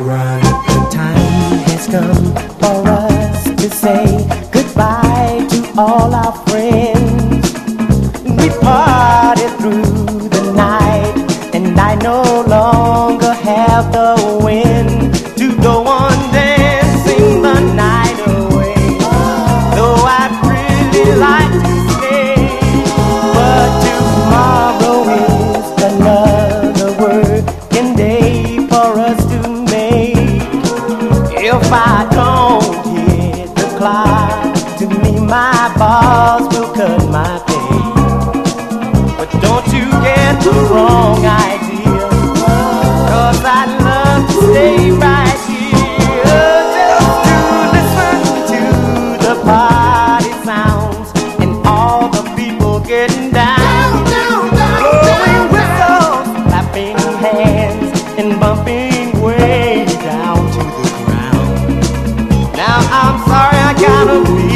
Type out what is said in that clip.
The time has come for us to say goodbye to all our friends. We parted through the night, and I no longer have the wind to go on dancing the night away. Though I'd really like to stay, but tomorrow is another working day for us to make. If I don't hit the clock, to me my boss will cut my pay. But don't you get the wrong idea, 'cause I'd love to stay right here, just to listen to the party sounds and all the people getting down, blowing whistles, clapping hands, and bumping way down to the ground. Now I'm sorry I gotta be